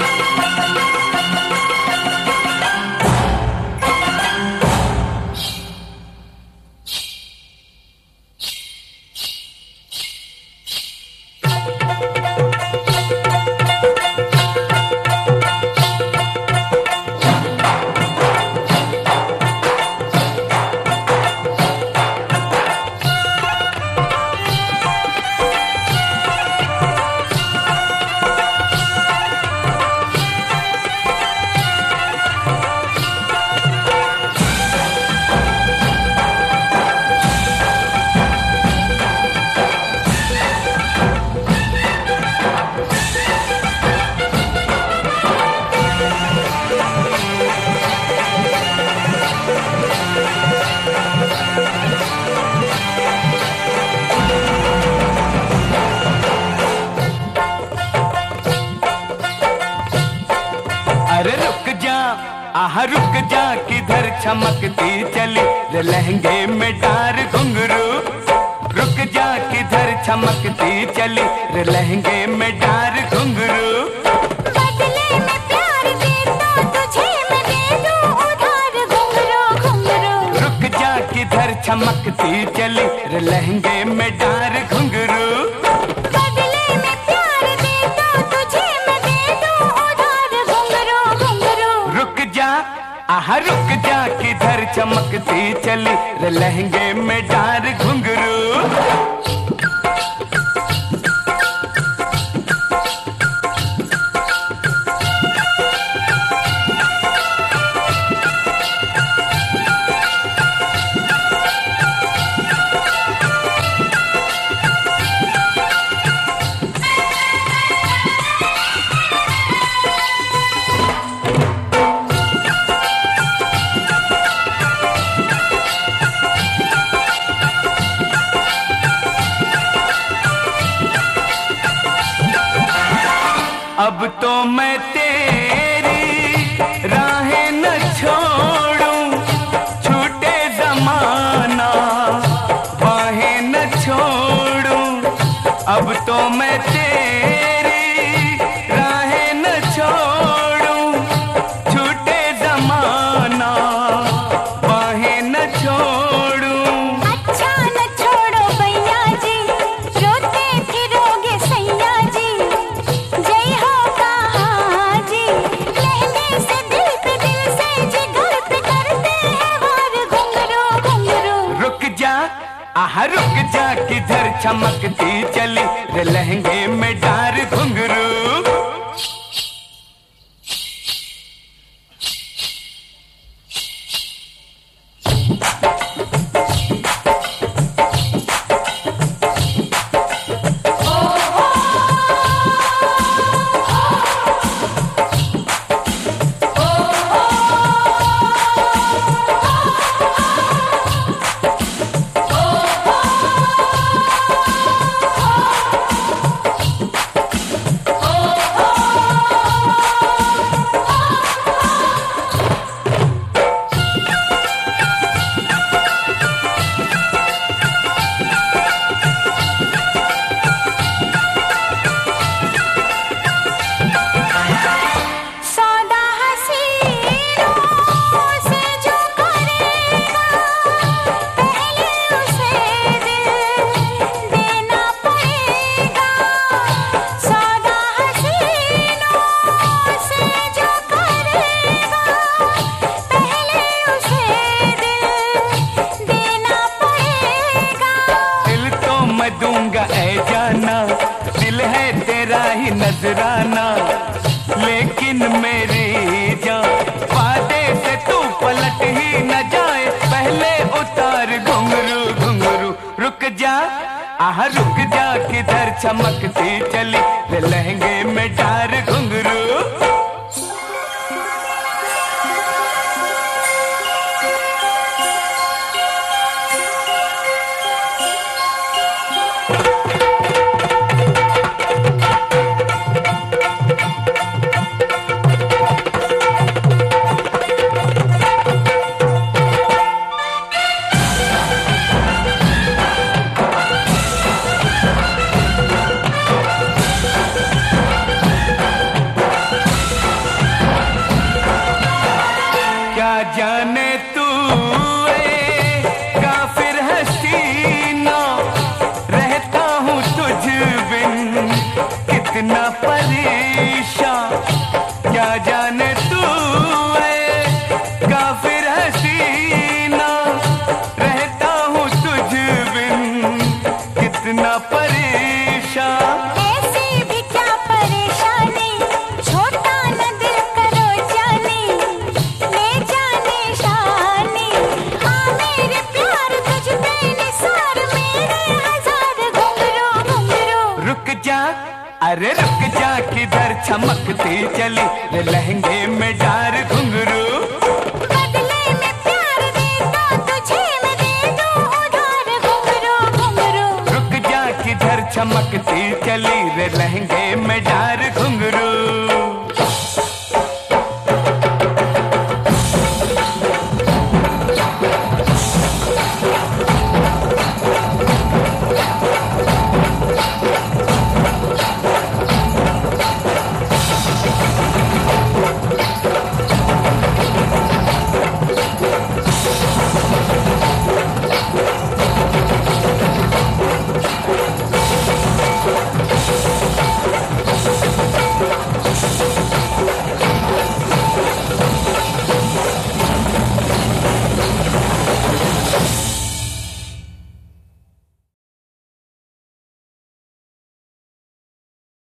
अरे रुक जा, आह रुक जा, किधर चमकती चली रे लहंगे में डार घुंघरू। रुक जा, किधर चमकती चली रे लहंगे में डार घुंघरू। बदले में प्यार दे तो तुझे मैं दे दूं उधार घुंघरू घुंघरू। रुक जा, किधर चमकती चली रे लहंगे में डार घुंघरू। बदले में प्यार दे तो तुझे मैं दे दूं उधार घुंघरू घुंघरू। रुक जा, आह रुक जा, किधर चमकती चली रे लहंगे में डार घुंघरू। अब तो मैं तेरी राहें न छोड़ूं, छूटे जमाना बाहें न छोड़ूं। अब तो मैं तेरी राहें न छोड़ूं, छूटे जमाना बाहें न छोड़ूं। अच्छा न छोड़ो भैया जी, रोते फिरोगे सैया जी। जय हो कहा जी, लहंगे से दिल पे जिगर पे करते हैं वार घुंघरू घुंघरू। रुक जा, आह रुक जा, किधर चमकती चली रे लहंगे में डार घुंघरू। नजराना, लेकिन मेरी जान वादे से तू पलट ही न जाए, पहले उतार घुंघरू घुंघरू। रुक जा, आह रुक जा, किधर चमकती चली रे लहंगे में डार घुंघरू। परीक्षा, क्या जाने तू है काफिर हसीना, रहता हूँ तुझ बिन कितना परेशान। ऐसी भी क्या परेशानी, छोटा न दिल करो जानी, ले जाने शानी। हाँ मेरे प्यार तुझ पे निसार, मेरे हजार घुंघरू घुंघरू। रुक जा, अरे रुक जा, किधर चमकती चली रे लहंगे में डार घुंघरू। बदले में प्यार देता तुझे मैं दे दूं उधार घुंघरू घुंघरू। रुक जा, किधर चमकती चली रे लहंगे में डार घुंघरू।